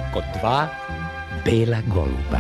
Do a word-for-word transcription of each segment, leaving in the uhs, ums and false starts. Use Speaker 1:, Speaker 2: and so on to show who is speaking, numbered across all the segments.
Speaker 1: kod dva bela goluba.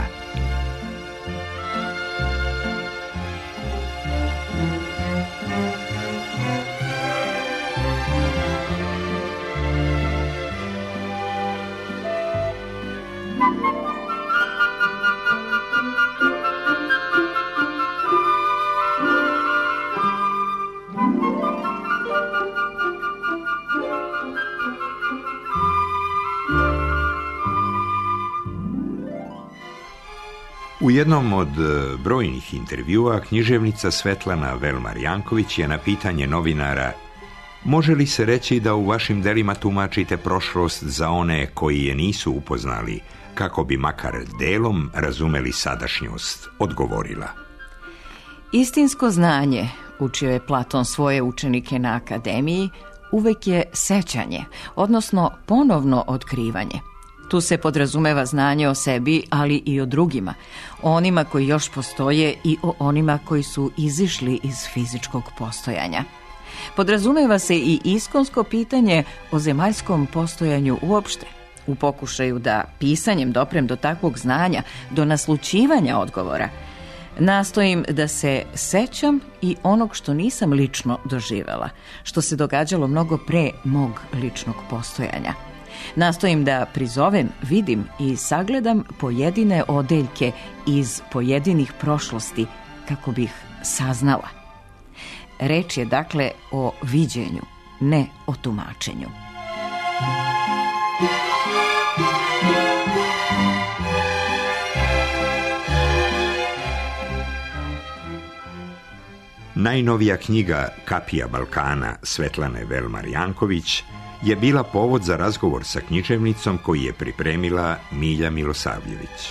Speaker 2: U jednom od brojnih intervjua književnica Svetlana Velmar-Janković je na pitanje novinara može li se reći da u vašim delima tumačite prošlost za one koji je nisu upoznali, kako bi makar delom razumeli sadašnjost, odgovorila.
Speaker 3: Istinsko znanje, učio je Platon svoje učenike na akademiji, uvek je sećanje, odnosno ponovno otkrivanje. Tu se podrazumeva znanje o sebi, ali i o drugima, o onima koji još postoje i o onima koji su izišli iz fizičkog postojanja. Podrazumeva se i iskonsko pitanje o zemaljskom postojanju uopšte, u pokušaju da pisanjem doprem do takvog znanja, do naslućivanja odgovora. Nastojim da se sećam i onog što nisam lično doživela, što se događalo mnogo pre mog ličnog postojanja. Nastojim da prizovem, vidim i sagledam pojedine odeljke iz pojedinih prošlosti kako bih saznala. Reč je dakle o viđenju, ne o tumačenju.
Speaker 2: Najnovija knjiga Kapija Balkana Svetlane Velmar-Janković je bila povod za razgovor sa književnicom koji je pripremila Milja Milosavljević.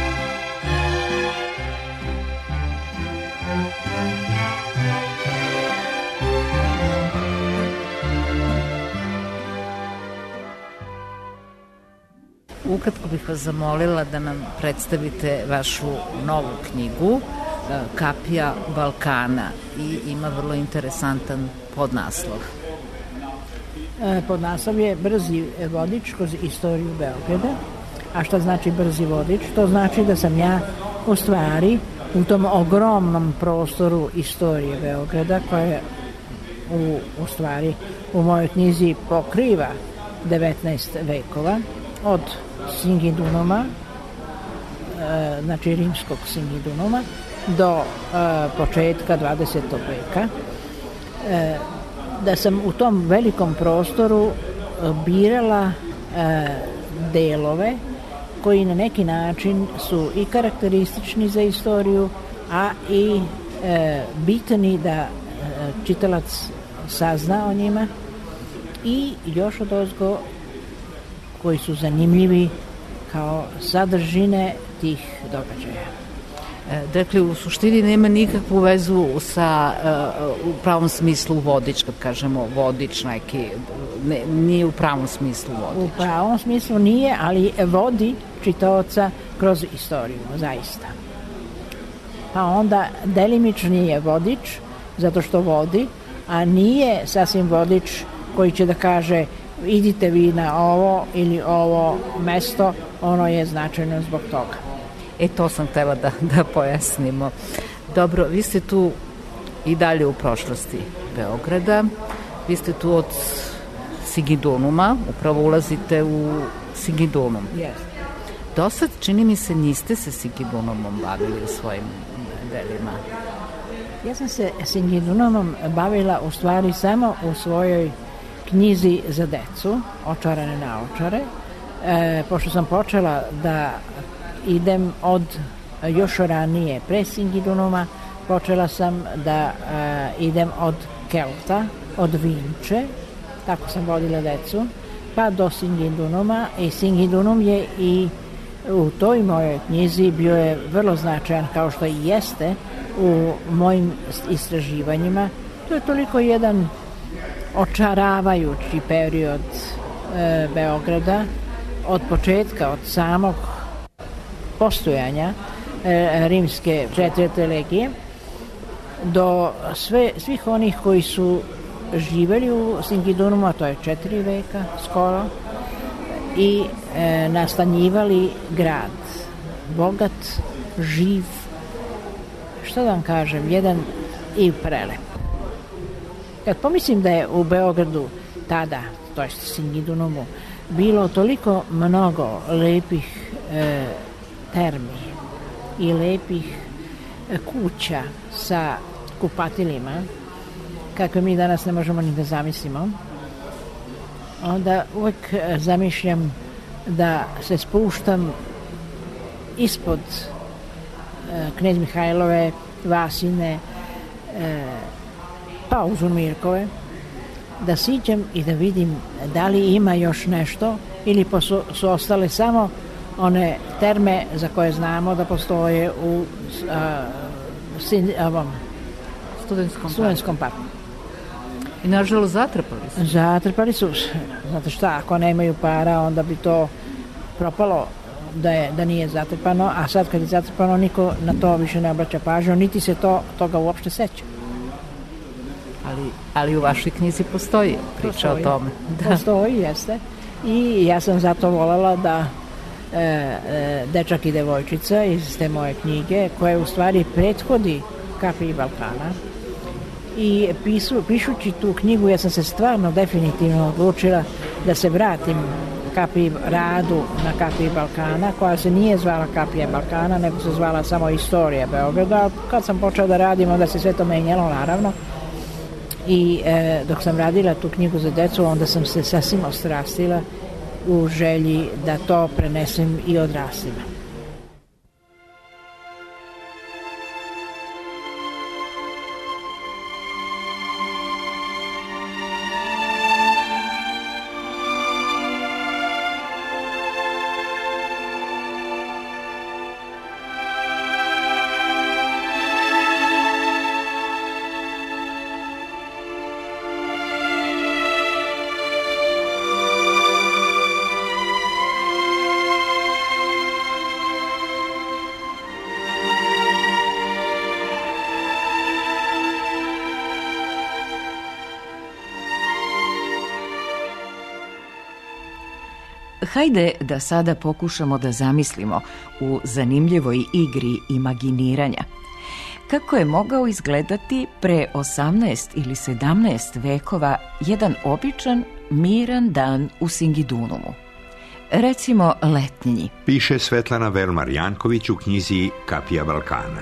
Speaker 4: Ukratko bih vas zamolila da nam predstavite vašu novu knjigu Kapija Balkana i ima vrlo interesantan podnaslov.
Speaker 5: Podnaslov je Brzi vodič kroz istoriju Beograda. A šta znači brzi vodič? To znači da sam ja u stvari u tom ogromnom prostoru istorije Beograda, koja u, u stvari u mojoj knjizi pokriva devetnaest vekova, od Singidunuma, znači rimskog Singidunuma, do početka dvadesetog veka, da sam u tom velikom prostoru birala delove koji na neki način su i karakteristični za istoriju, a i bitni da čitalac sazna o njima, i još odozgo koji su zanimljivi kao sadržine tih događaja.
Speaker 4: Dakle, u suštini nema nikakvu vezu sa, uh, u pravom smislu vodič, kad kažemo vodič neki, ne, nije u pravom smislu vodič.
Speaker 5: U pravom smislu nije, ali vodi čitaoca kroz istoriju, zaista. Pa onda delimični je vodič, zato što vodi, a nije sasvim vodič koji će da kaže idite vi na ovo ili ovo mesto, ono je značajno zbog toga.
Speaker 4: E, to sam htela da, da pojasnimo. Dobro, vi ste tu i dalje u prošlosti Beograda. Vi ste tu od Singidunuma, upravo ulazite u Singidunum.
Speaker 5: Yes.
Speaker 4: Do sad, čini mi se, niste se Singidunumom bavili u svojim delima.
Speaker 5: Ja sam se Singidunumom bavila u stvari samo u svojoj knjizi za decu, Očarane naočare, e, pošto sam počela da idem od još ranije, pre Singidunuma, počela sam da e, idem od Kelta, od Vinče, tako sam vodila decu, pa do Singidunuma, i Singidunum je i u toj mojoj knjizi bio je vrlo značajan, kao što i jeste u mojim istraživanjima. To je toliko jedan očaravajući period e, Beograda, od početka, od samog postojanja e, rimske četvrte legije do sve, svih onih koji su živeli u Singidunumu, a to je četiri veka skoro, i e, nastanjivali grad. Bogat, živ, što da vam kažem, jedan i prelep. Kad pomislim da je u Beogradu tada, to je Singidunumu, bilo toliko mnogo lepih e, termi i lepih e, kuća sa kupatilima, kakve mi danas ne možemo ni da zamislimo, onda uvek zamišljam da se spuštam ispod e, Knez Mihajlove, Vasine, e, pa uz Mirkove, da siđem i da vidim da li ima još nešto ili su, su ostale samo one terme za koje znamo da postoje u a, sin, a,
Speaker 4: studentskom,
Speaker 5: studentskom parku.
Speaker 4: I nažalost zatrpali su.
Speaker 5: Zatrpali su. Znate šta, ako nemaju para, onda bi to propalo da, je, da nije zatrpano, a sad kad je zatrpano niko na to više ne obraća pažnju, niti se to, toga uopšte seća.
Speaker 4: Ali, ali u vašoj knjizi postoji priča postoji, o tome.
Speaker 5: Da. Postoji, jeste. I ja sam zato voljela da e, e, Dečak i devojčica iz te moje knjige, koje u stvari prethodi Kapiji Balkana, i pisu, pišući tu knjigu ja sam se stvarno definitivno odlučila da se vratim Kapiji, radu na Kapiji Balkana, koja se nije zvala Kapija Balkana, nego se zvala samo Istorija Beograda. Kad sam počela da radim, onda se sve to menjalo, naravno. I e, dok sam radila tu knjigu za decu, onda sam se sasvim ostrastila u želji da to prenesem i odraslima.
Speaker 3: Hajde da sada pokušamo da zamislimo u zanimljivoj igri imaginiranja kako je mogao izgledati pre osamnaest ili sedamnaest vekova jedan običan, miran dan u Singidunumu. Recimo letnji.
Speaker 2: Piše Svetlana Velmar Janković u knjizi Kapija Balkana.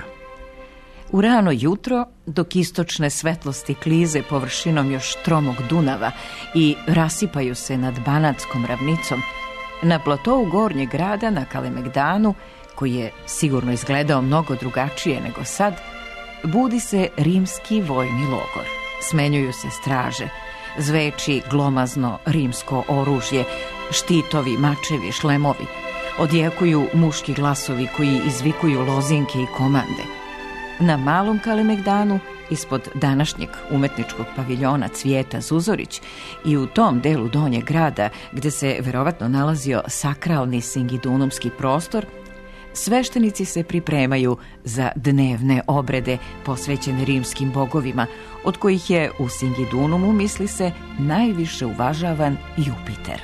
Speaker 3: U rano jutro, dok istočne svetlosti klize površinom još tromog Dunava i rasipaju se nad Banatskom ravnicom, na platovu gornjeg grada na Kalemegdanu, koji je sigurno izgledao mnogo drugačije nego sad, budi se rimski vojni logor. Smenjuju se straže, zveči glomazno rimsko oružje, štitovi, mačevi, šlemovi, odjekuju muški glasovi koji izvikuju lozinke i komande. Na malom Kalemegdanu, ispod današnjeg umetničkog paviljona Cvijeta Zuzorić i u tom delu donjeg grada gde se verovatno nalazio sakralni singidunumski prostor, sveštenici se pripremaju za dnevne obrede posvećene rimskim bogovima, od kojih je u Singidunumu, misli se, najviše uvažavan Jupiter.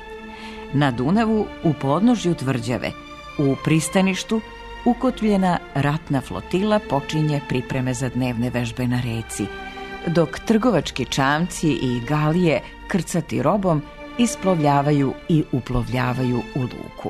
Speaker 3: Na Dunavu, u podnožju tvrđave, u pristaništu, ukotvljena ratna flotila počinje pripreme za dnevne vežbe na reci, dok trgovački čamci i galije krcati robom isplovljavaju i uplovljavaju u luku.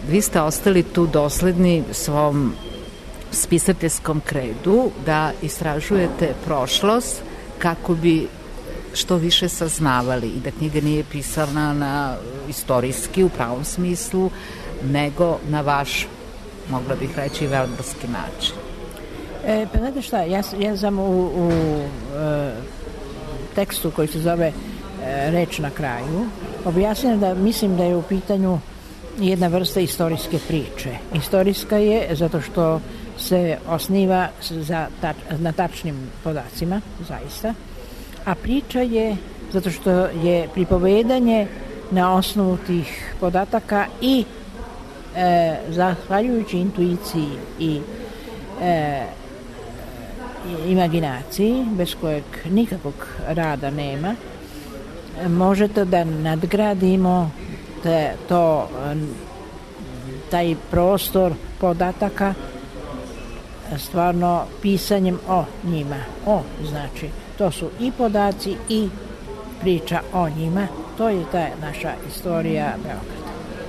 Speaker 4: vi ste ostali tu dosledni svom spisateljskom kredu da istražujete prošlost kako bi što više saznavali i da knjiga nije pisana na istorijski u pravom smislu, nego na vaš, mogla bih reći, velbarski način.
Speaker 5: E, pa znate šta, ja, ja sam u, u e, tekstu koji se zove e, Reč na kraju objasnila da mislim da je u pitanju jedna vrsta istorijske priče. Istorijska je zato što se osniva za tač, na tačnim podacima, zaista, a priča je zato što je pripovedanje na osnovu tih podataka i e, zahvaljujući intuiciji i e, imaginaciji, bez kojeg nikakvog rada nema, možete da nadgradimo te, to, taj prostor podataka stvarno pisanjem o njima. O, znači, to su i podaci i priča o njima. To je ta naša istorija Beograda.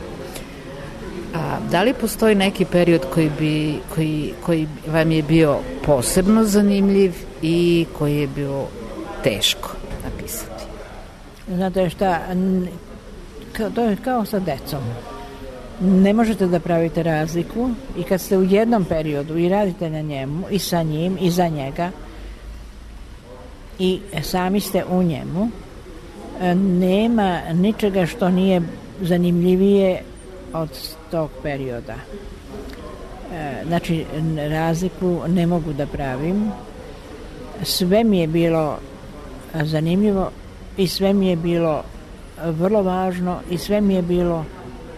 Speaker 4: A da li postoji neki period koji, bi, koji, koji vam je bio posebno zanimljiv i koji je bilo teško napisati?
Speaker 5: Znate šta, to je kao sa decom. Ne možete da pravite razliku i kad ste u jednom periodu i radite na njemu i sa njim i za njega i sami ste u njemu, nema ničega što nije zanimljivije od tog perioda. Znači, razliku ne mogu da pravim. Sve mi je bilo zanimljivo i sve mi je bilo vrlo važno i sve mi je bilo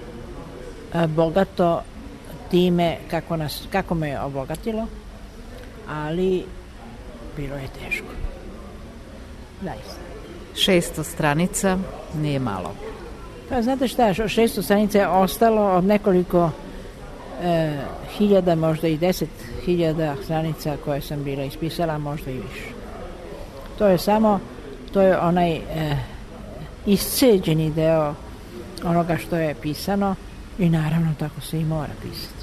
Speaker 5: bogato time kako, nas, kako me je obogatilo, ali bilo je teško. Zaista.
Speaker 4: Šesto stranica nije malo.
Speaker 5: Pa znate šta, šesto stranica je ostalo od nekoliko e, hiljada, možda i deset hiljada stranica koje sam bila ispisala, možda i više. To je samo, to je onaj e, isceđeni deo onoga što je pisano i naravno tako se i mora pisati.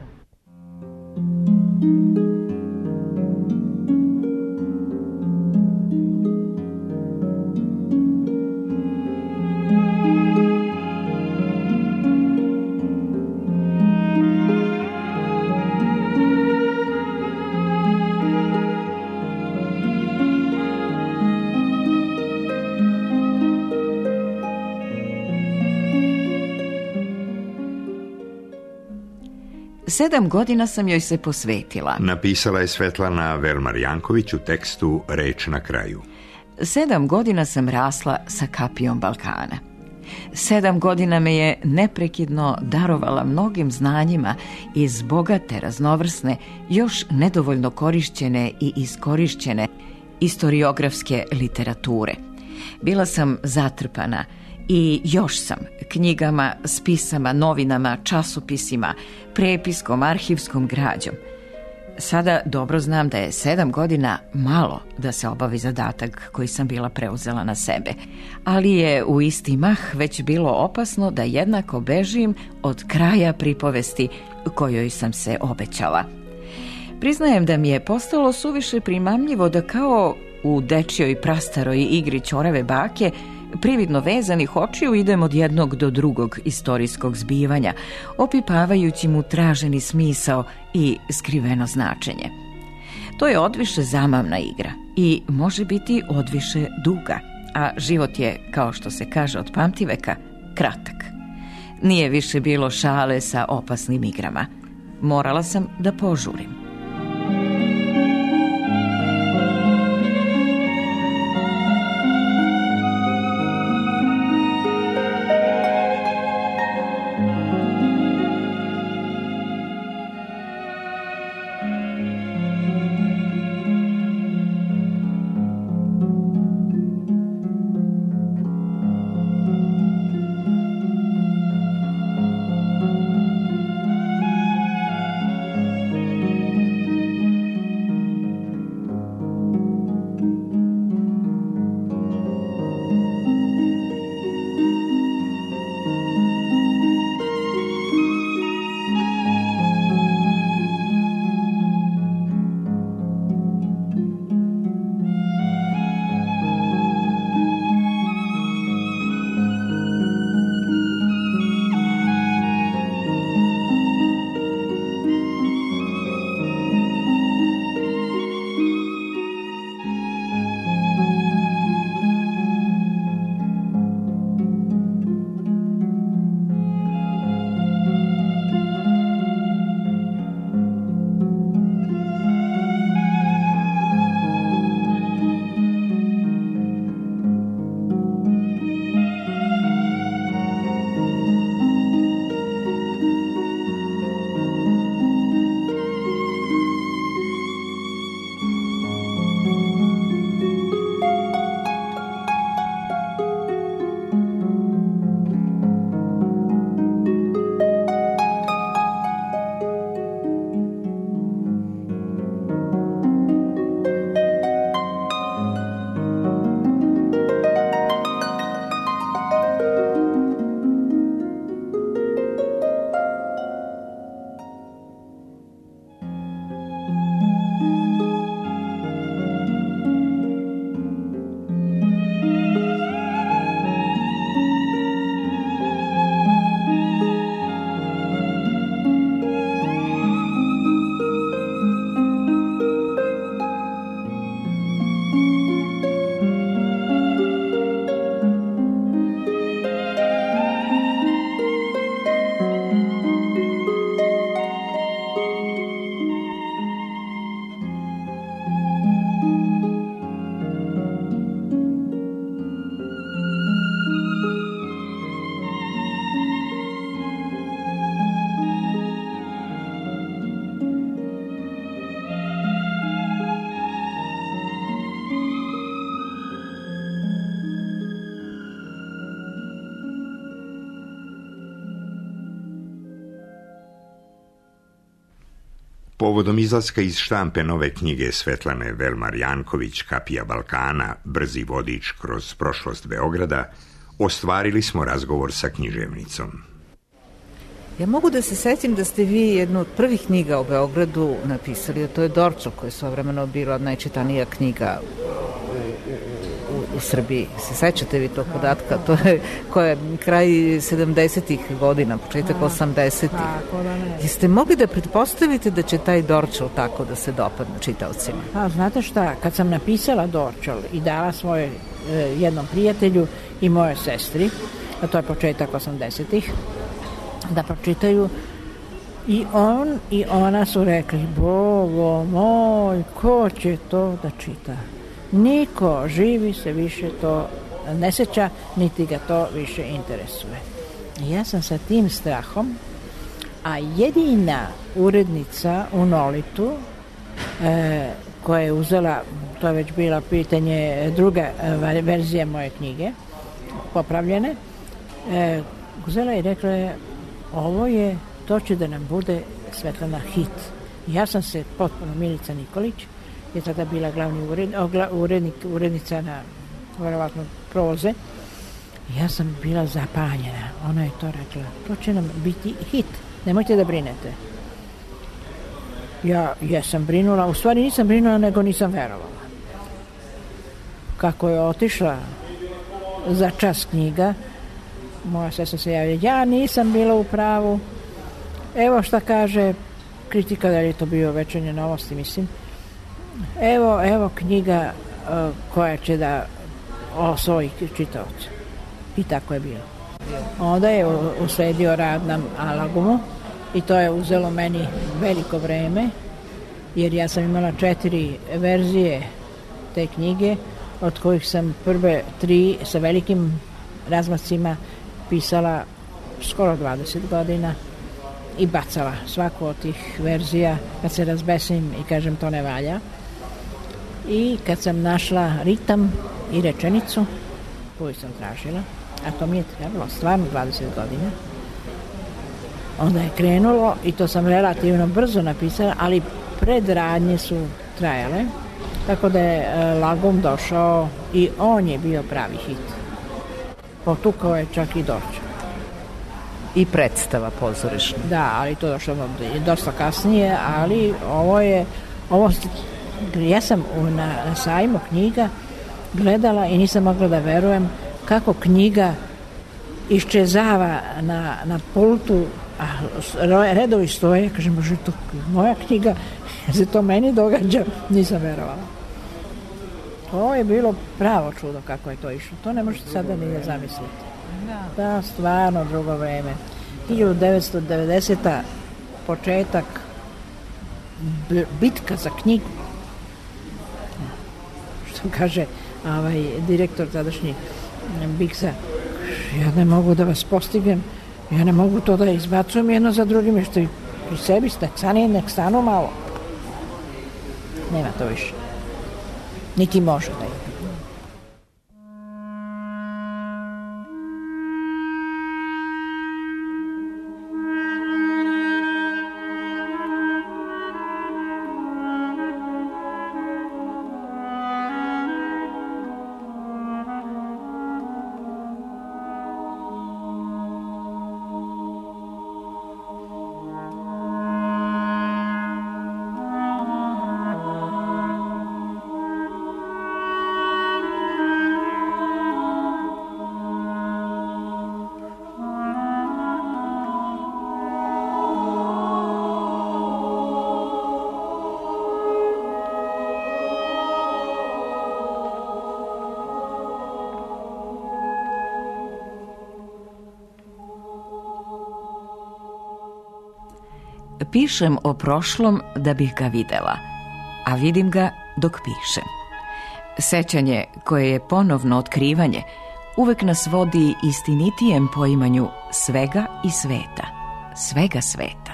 Speaker 3: Sedam godina sam joj se posvetila.
Speaker 2: Napisala je Svetlana Velmar Janković u tekstu Reč na kraju.
Speaker 3: Sedam godina sam rasla sa kapijom Balkana. Sedam godina me je neprekidno darovala mnogim znanjima iz bogate, raznovrsne, još nedovoljno korišćene i iskorišćene istoriografske literature. Bila sam zatrpana i još sam knjigama, spisama, novinama, časopisima, prepiskom, arhivskom građom. Sada dobro znam da je sedam godina malo da se obavi zadatak koji sam bila preuzela na sebe, ali je u isti mah već bilo opasno da jednako bežim od kraja pripovesti kojoj sam se obećala. Priznajem da mi je postalo suviše primamljivo da kao u dečjoj prastaroj igri Ćorave bake prividno vezanih očiju idem od jednog do drugog istorijskog zbivanja, opipavajući mu traženi smisao i skriveno značenje. To je odviše zamavna igra i može biti odviše duga, a život je, kao što se kaže od pamtiveka, kratak. Nije više bilo šale sa opasnim igrama. Morala sam da požurim.
Speaker 2: Povodom izlaska iz štampe nove knjige Svetlane Velmar Janković, Kapija Balkana, brzi vodič kroz prošlost Beograda, ostvarili smo razgovor sa književnicom.
Speaker 4: Ja mogu da se setim da ste vi jednu od prvih knjiga o Beogradu napisali, a to je Dorčel, koja je svojevremeno bila najčitanija knjiga u, u, u Srbiji. Se sećate vi tog podatka? To je koja je kraj sedamdesetih godina, početak osamdesetih.
Speaker 5: Tako da ne.
Speaker 4: Jeste mogli da pretpostavite da će taj Dorčel tako da se dopadne čitaocima?
Speaker 5: Pa, znate šta, kad sam napisala Dorčel i dala svoj e, jednom prijatelju i moje sestri, a to je početak osamdesetih, da pročitaju, i on i ona su rekli, Bogo moj, ko će to da čita? Niko živi se više to ne seća, niti ga to više interesuje. I ja sam sa tim strahom, a jedina urednica u Nolitu, e, koja je uzela, to je već bila pitanje, druga e, verzija moje knjige, popravljene, e, uzela i rekla je, ovo je, to će da nam bude Svetlana hit. Ja sam se potpuno, Milica Nikolić je tada bila glavni ured, ogla, urednik, urednica na verovatno Proze. Ja sam bila zapanjena. Ona je to rekla, to će nam biti hit. Nemojte da brinete. Ja, ja sam brinula, u stvari nisam brinula, nego nisam verovala. Kako je otišla za čas knjiga, moja sestra se javlja, ja nisam bila u pravu. Evo šta kaže kritika, da li je to bio Večernje novosti, mislim. Evo, evo knjiga uh, koja će da osvoji čitaoca. I tako je bilo. Onda je usledio rad na Alagumu i to je uzelo meni veliko vreme, jer ja sam imala četiri verzije te knjige, od kojih sam prve tri sa velikim razmacima pisala skoro dvadeset godina i bacala svaku od tih verzija kad se razbesim i kažem to ne valja. I kad sam našla ritam i rečenicu koju sam tražila, a to mi je trebalo stvarno dvadeset godina, onda je krenulo i to sam relativno brzo napisala, ali predradnje su trajale, tako da je Lagum došao i on je bio pravi hit. Potukao je čak i Dorčel.
Speaker 4: I predstava pozorišna.
Speaker 5: Da, ali to došlo dosta kasnije, ali ovo je, ovo, ja sam na, na sajmu knjiga gledala i nisam mogla da verujem kako knjiga iščezava na, na pultu, a redovi stoje, kažem, bože, to moja knjiga, se to meni događa, nisam verovala. To je bilo pravo čudo kako je to išlo. To ne možete sada ni da zamisliti. Da, stvarno drugo vreme. hiljadu devetsto devedeseta početak, bitka za knjigu. Što kaže ovaj, direktor tadašnji Biksa, ja ne mogu da vas postignem, ja ne mogu to da izbacujem jedno za drugim, jer što i pri sebi ste, stani, nek stanu malo. Nema to više. Niti može da je.
Speaker 3: Pišem o prošlom da bih ga videla, a vidim ga dok pišem. Sećanje, koje je ponovno otkrivanje, uvek nas vodi istinitijem poimanju svega i sveta, svega sveta.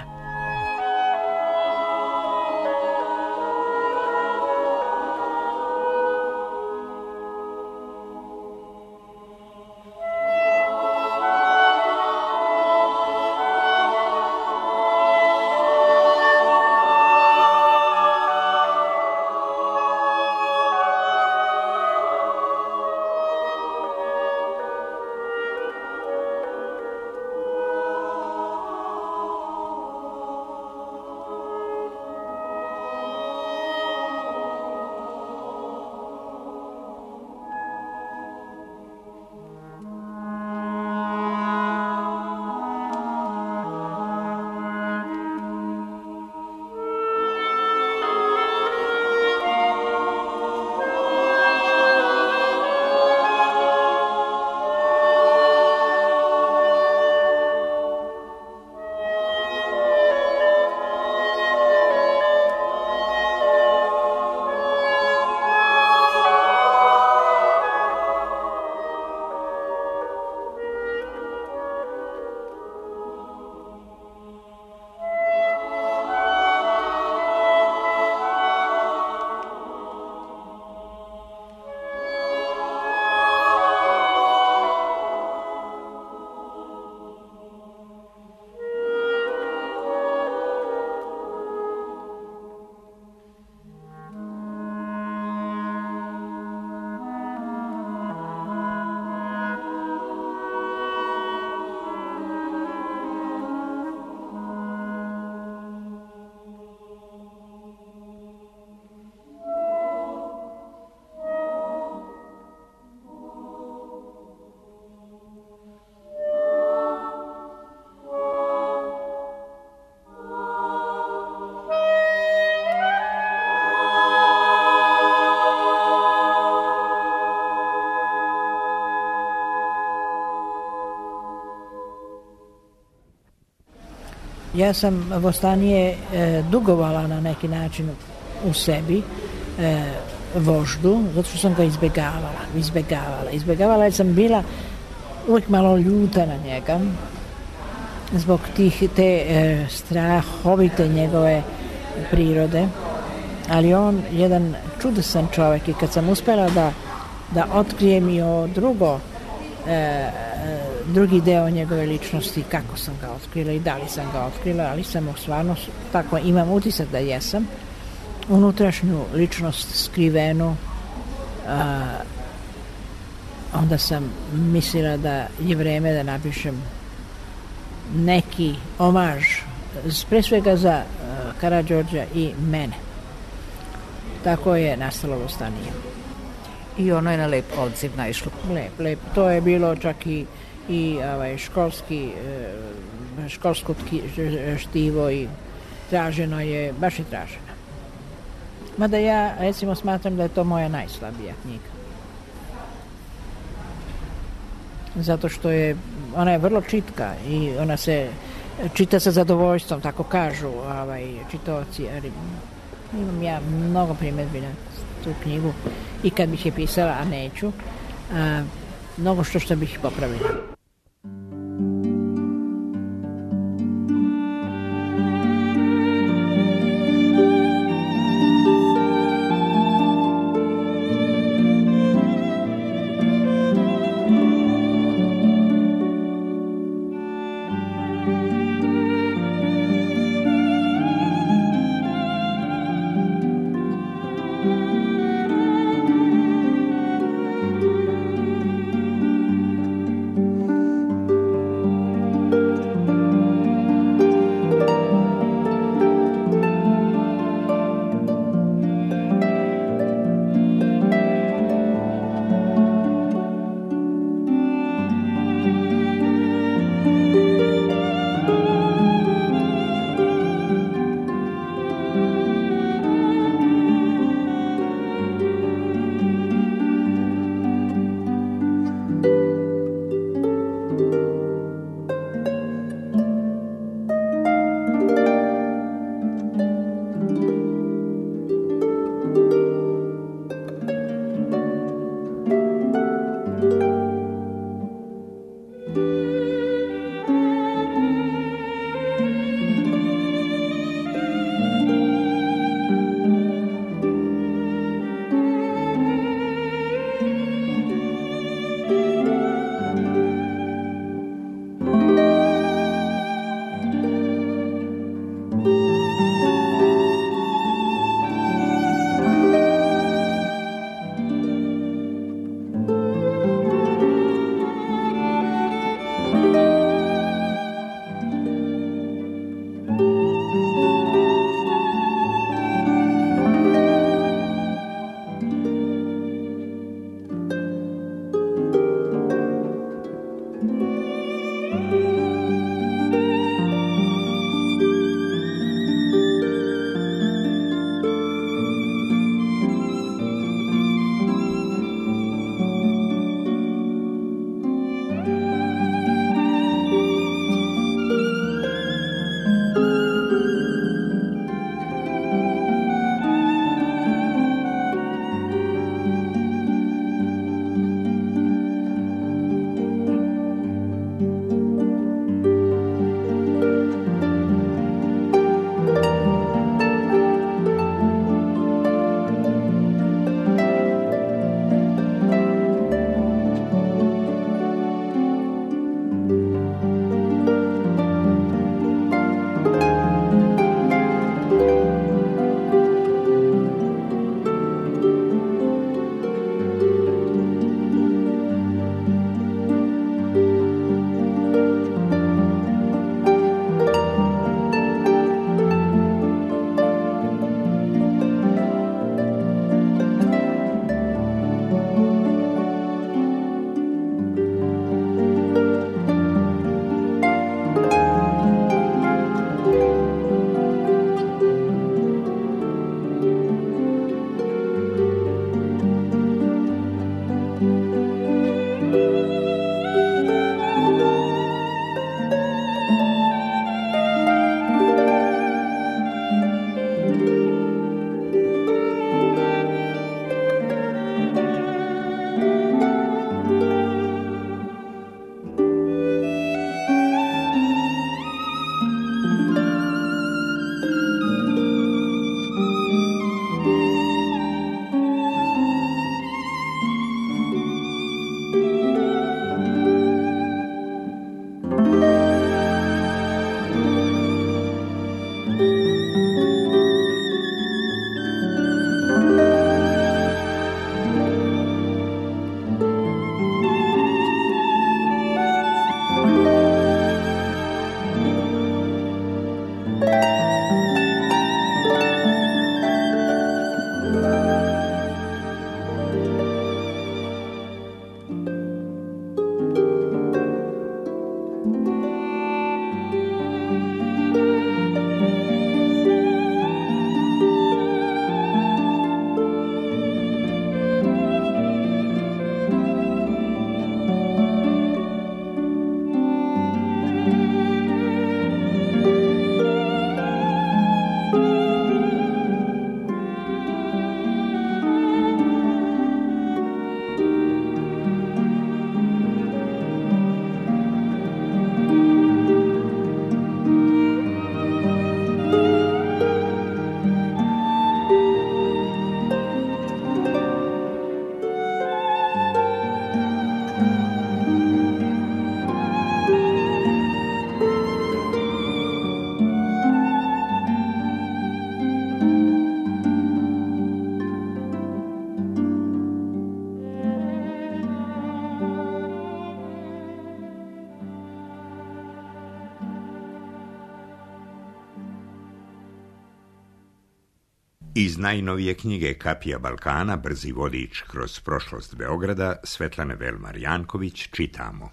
Speaker 5: ja sam Vostanije e, dugovala na neki način u sebi e, voždu, zato što sam ga izbegavala, izbegavala, izbegavala jer sam bila uvijek malo ljuta na njega zbog tih te e, strahovite njegove prirode, ali on jedan čudesan čovjek i kad sam uspjela da, da otkrijem i o drugo e, drugi deo njegove ličnosti, kako sam ga otkrila i da li sam ga otkrila, ali sam stvarno tako imam utisak da jesam, unutrašnju ličnost skrivenu, a, onda sam mislila da je vreme da napišem neki omaž, pre svega za uh, Karađorđa i mene. Tako je nastalo Vostanije.
Speaker 4: I ono je na lep odziv naišlo.
Speaker 5: Lep, lep. To je bilo čak i, i ovaj, školski, uh, školsko tki, štivo i traženo je, baš je traženo. Mada ja, recimo, smatram da je to moja najslabija knjiga. Zato što je, ona je vrlo čitka i ona se čita sa zadovoljstvom, tako kažu ovaj, čitaoci, ali imam ja mnogo primjedbi na tu knjigu i kad bih je pisala, a neću, a, mnogo što što bih popravila.
Speaker 2: Iz najnovije knjige Kapija Balkana, brzi vodič kroz prošlost Beograda, Svetlane Velmar Janković, čitamo.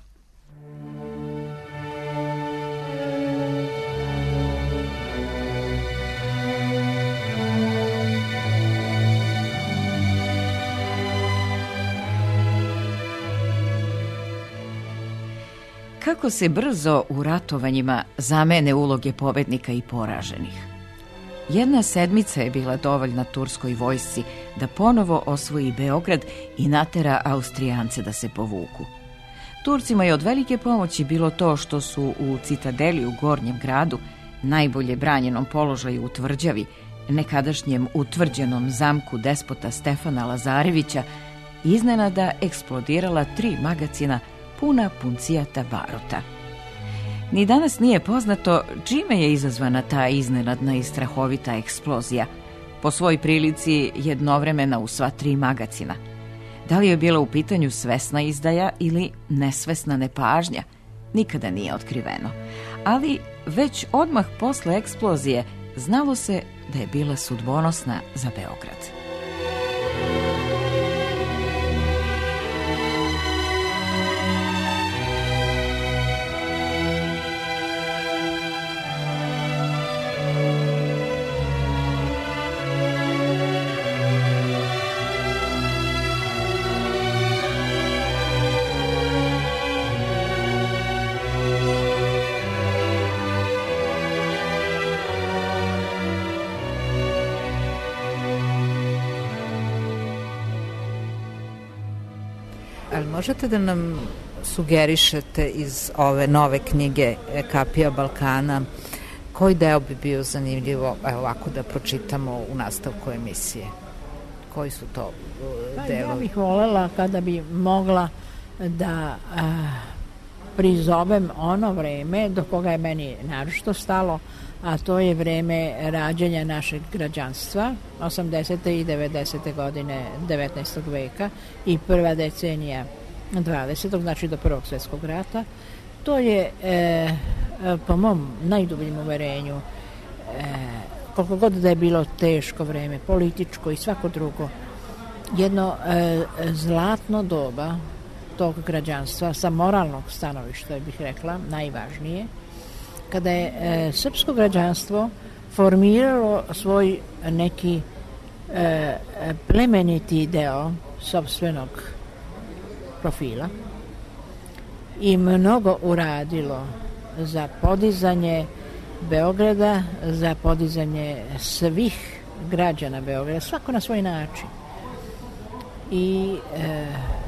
Speaker 3: Kako se brzo u ratovanjima zamene uloge pobednika i poraženih. Jedna sedmica je bila dovoljna turskoj vojsci da ponovo osvoji Beograd i natera Austrijance da se povuku. Turcima je od velike pomoći bilo to što su u citadeli u Gornjem gradu, najbolje branjenom položaju u tvrđavi, nekadašnjem utvrđenom zamku despota Stefana Lazarevića, iznenada eksplodirala tri magacina puna puncijata baruta. Ni danas nije poznato čime je izazvana ta iznenadna i strahovita eksplozija, po svoj prilici jednovremena u sva tri magacina. Da li je bila u pitanju svesna izdaja ili nesvesna nepažnja, nikada nije otkriveno. Ali već odmah posle eksplozije znalo se da je bila sudbonosna za Beograd.
Speaker 4: Ali možete da nam sugerišete iz ove nove knjige Kapija Balkana koji deo bi bio zanimljivo, evo ovako da pročitamo u nastavku emisije? Koji su to uh, delovi?
Speaker 5: Ja bih volela kada bi mogla da uh, prizovem ono vreme do koga je meni naročito stalo, a to je vreme rađanja našeg građanstva, osamdesete i devedesete godine devetnaestog veka i prva decenija dvadesetog, znači do Prvog svjetskog rata. To je, e, po mom najdubljem uverenju, e, koliko god da je bilo teško vreme, političko i svako drugo, jedno e, zlatno doba tog građanstva sa moralnog stanovišta, bih rekla, najvažnije, kada je e, srpsko građanstvo formiralo svoj neki e, plemeniti deo sopstvenog profila i mnogo uradilo za podizanje Beograda, za podizanje svih građana Beograda, svako na svoj način. I e,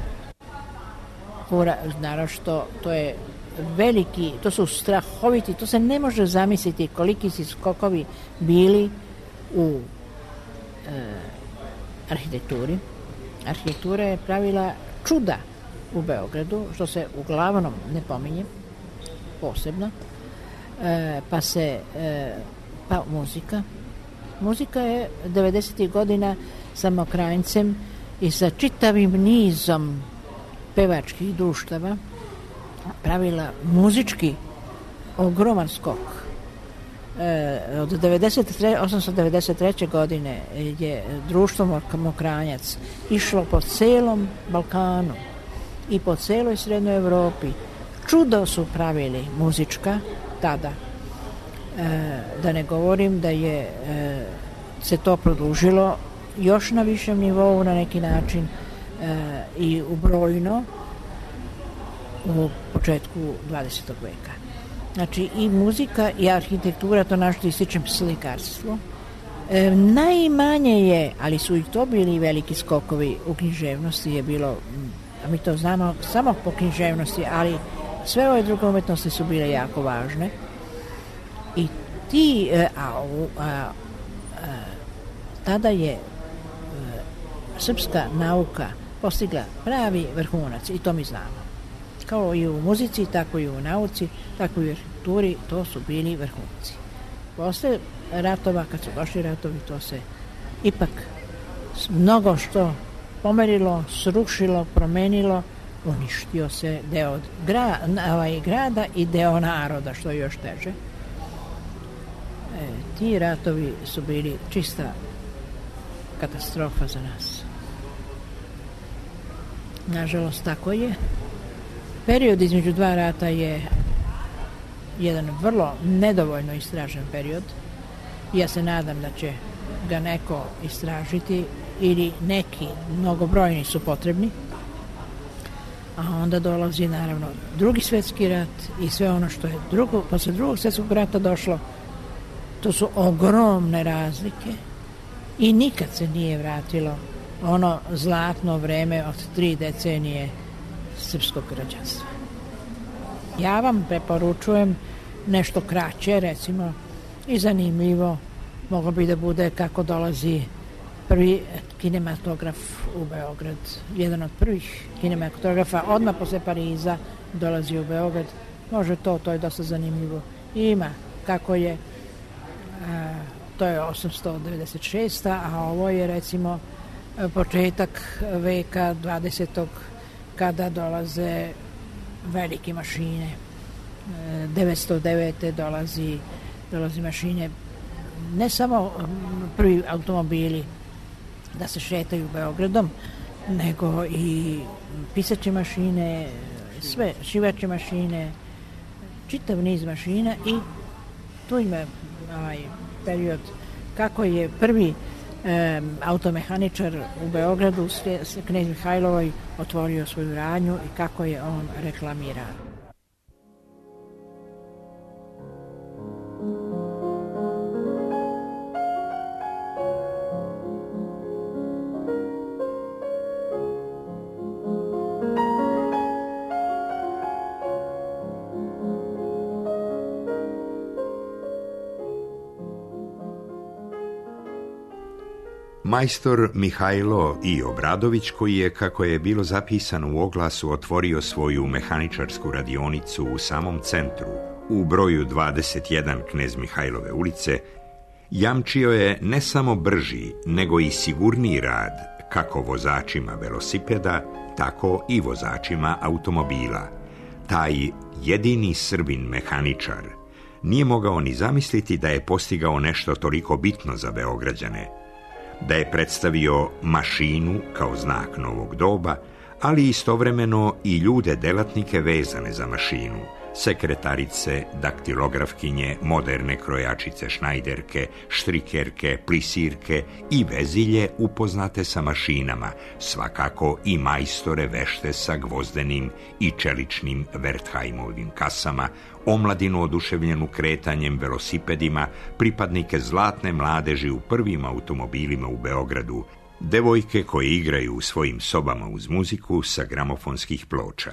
Speaker 5: ura, naravno što to je veliki, to su strahoviti, to se ne može zamisliti koliki su skokovi bili u e, arhitekturi. Arhitektura je pravila čuda u Beogradu, što se uglavnom ne pominje posebno, e, pa se e, pa muzika. Muzika je devedesetih godina sa Mokranjcem i sa čitavim nizom pevačkih društava pravila muzički ogroman skok. E, od osamsto devedeset treće godine je društvo Mokranjac išlo po celom Balkanu i po celoj Srednjoj Evropi. Čudo su pravili muzička tada. E, da ne govorim da je e, se to produžilo još na višem nivou na neki način e, i ubrojno u početku dvadesetog veka. Znači i muzika i arhitektura, to našto ističem slikarstvo. E, najmanje je, ali su i to bili veliki skokovi u književnosti, je bilo, a mi to znamo samo po književnosti, ali sve ove druge umetnosti su bile jako važne. I ti, a, a, a, tada je a, srpska nauka postigla pravi vrhunac i to mi znamo. Kao i u muzici, tako i u nauci, tako i u arhitekturi, to su bili vrhunci. Posle ratova, kad su došli ratovi, to se ipak mnogo što pomerilo, srušilo, promenilo, uništio se deo gra, ovaj, grada i deo naroda, što je još teže. E, ti ratovi su bili čista katastrofa za nas. Nažalost, tako je. Period između dva rata je jedan vrlo nedovoljno istražen period. Ja se nadam da će ga neko istražiti ili neki, mnogobrojni su potrebni. A onda dolazi naravno drugi svjetski rat i sve ono što je drugo, posle drugog svjetskog rata došlo. To su ogromne razlike i nikad se nije vratilo ono zlatno vreme od tri decenije srpskog građanstva. Ja vam preporučujem nešto kraće, recimo, i zanimljivo. Moglo bi da bude kako dolazi prvi kinematograf u Beograd. Jedan od prvih kinematografa odmah posle Pariza dolazi u Beograd. Može to, to je dosta zanimljivo. I ima kako je, a, to je osamsto devedeset šesta. a ovo je recimo početak veka dvadesetog kada dolaze velike mašine. devetsto devete dolazi, dolazi mašine, ne samo prvi automobili da se šetaju Beogradom, nego i pisaće mašine, sve, šivaće mašine, čitav niz mašina i tu ima ovaj period kako je prvi e, automehaničar u Beogradu, knez Mihajlovoj, otvorio svoju radnju i kako je on reklamirao.
Speaker 2: Majstor Mihajlo I. Obradović, koji je, kako je bilo zapisano u oglasu, otvorio svoju mehaničarsku radionicu u samom centru, u broju dvadeset jedan knez Mihajlove ulice, jamčio je ne samo brži, nego i sigurniji rad, kako vozačima velosipeda, tako i vozačima automobila. Taj jedini Srbin mehaničar nije mogao ni zamisliti da je postigao nešto toliko bitno za Beograđane, da je predstavio mašinu kao znak novog doba, ali istovremeno i ljude delatnike vezane za mašinu, sekretarice, daktilografkinje, moderne krojačice, šnajderke, štrikerke, plisirke i vezilje upoznate sa mašinama, svakako i majstore vešte sa gvozdenim i čeličnim Wertheimovim kasama, omladinu oduševljenu kretanjem velosipedima, pripadnike zlatne mladeži u prvim automobilima u Beogradu, devojke koje igraju u svojim sobama uz muziku sa gramofonskih ploča.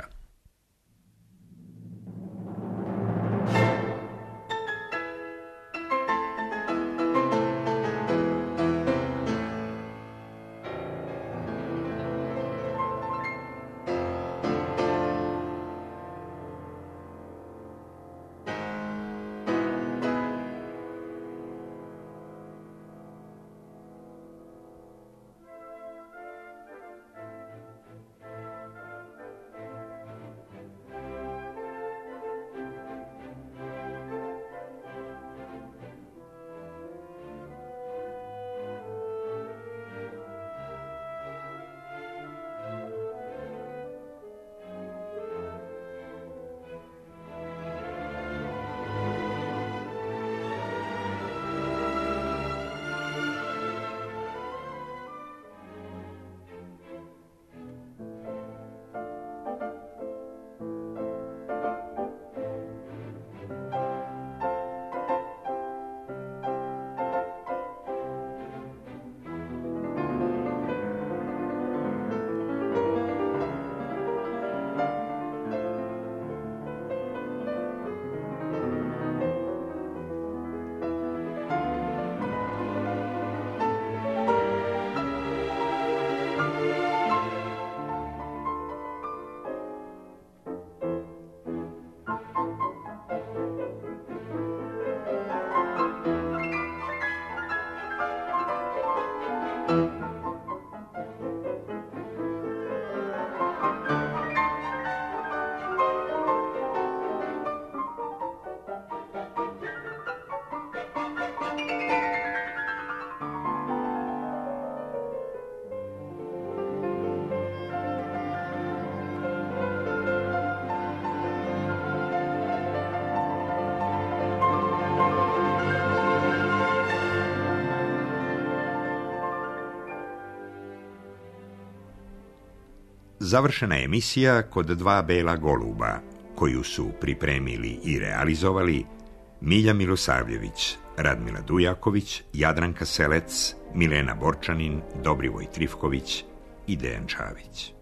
Speaker 2: Završena je emisija Kod dva bela goluba, koju su pripremili i realizovali Milja Milosavljević, Radmila Dujaković, Jadranka Selec, Milena Borčanin, Dobrivoj Trifković i Dejan Čavić.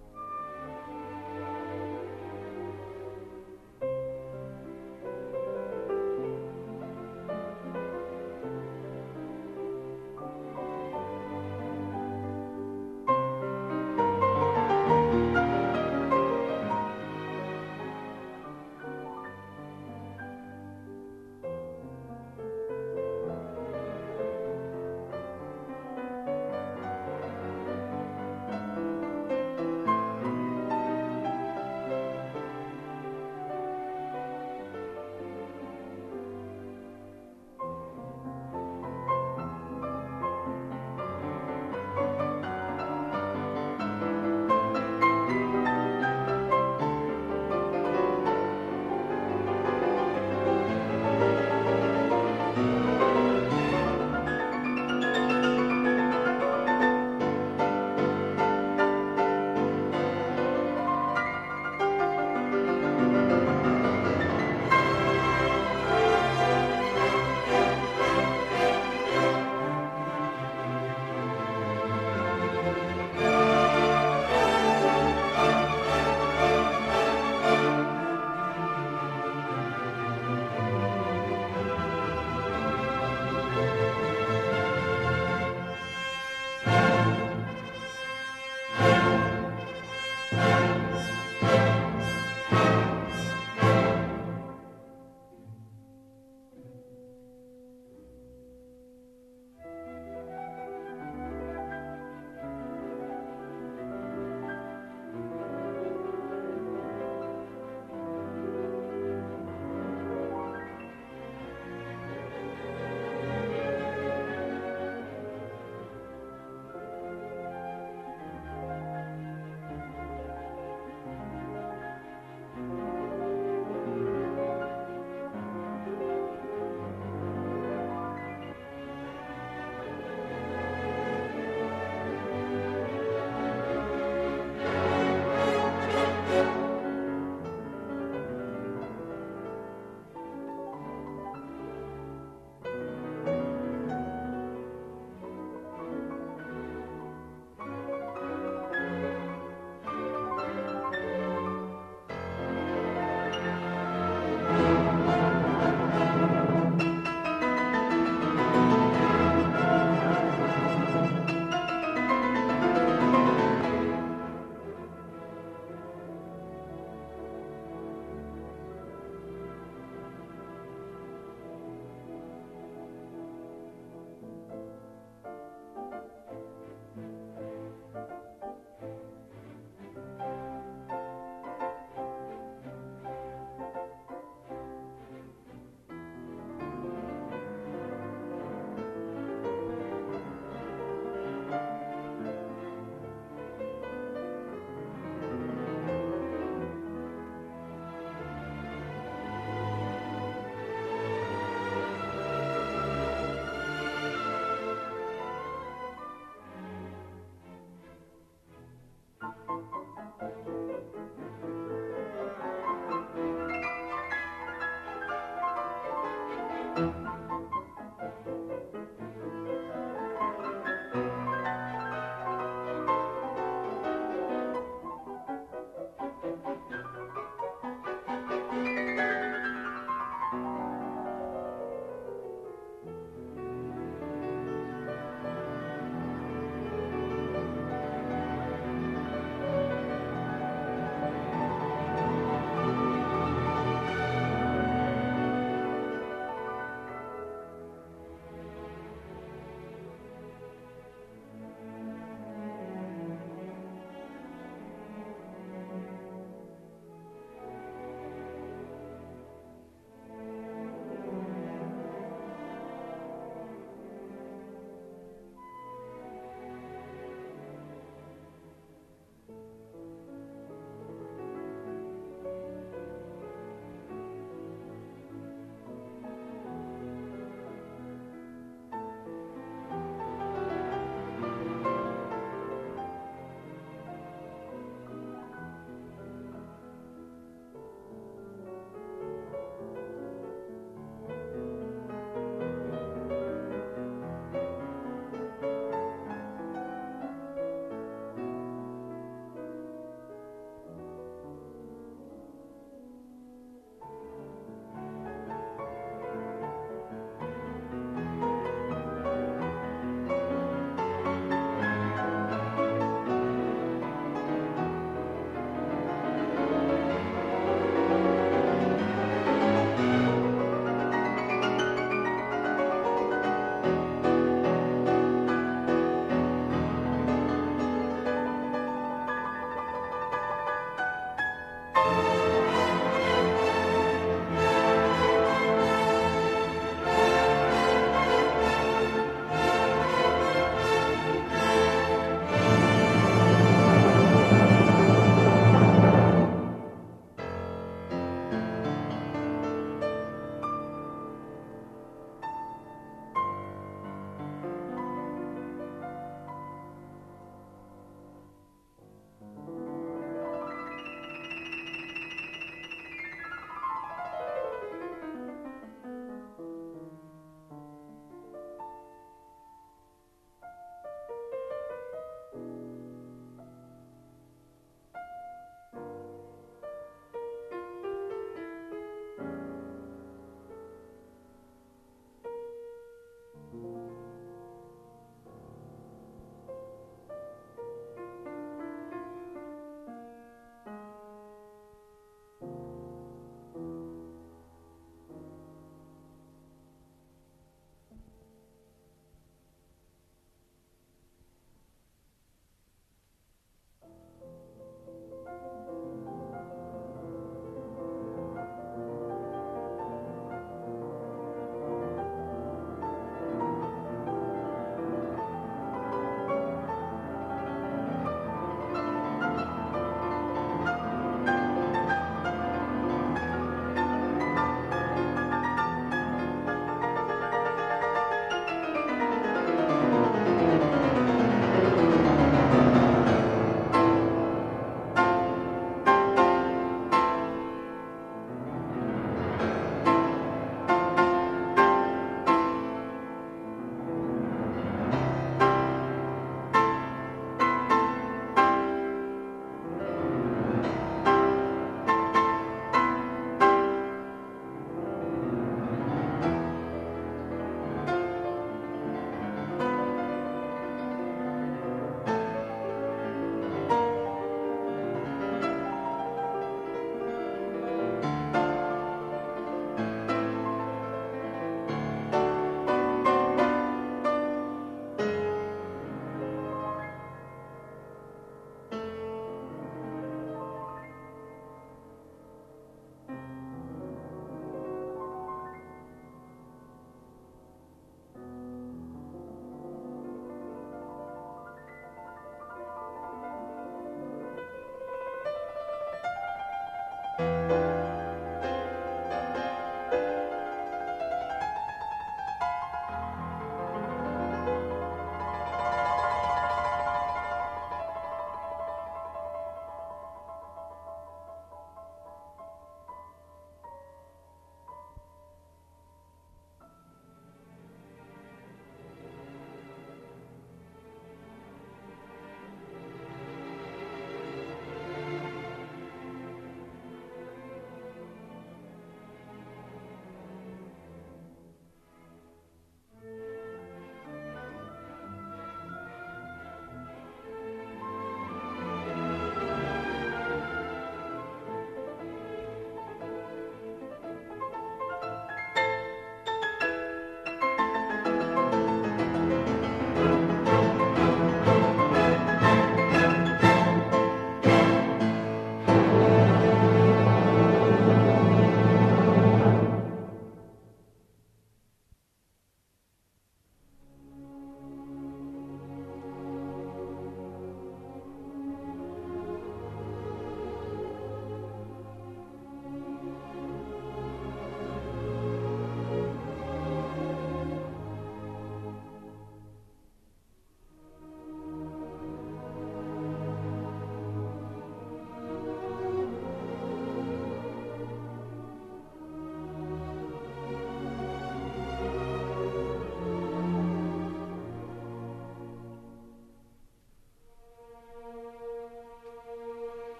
Speaker 4: Thank you.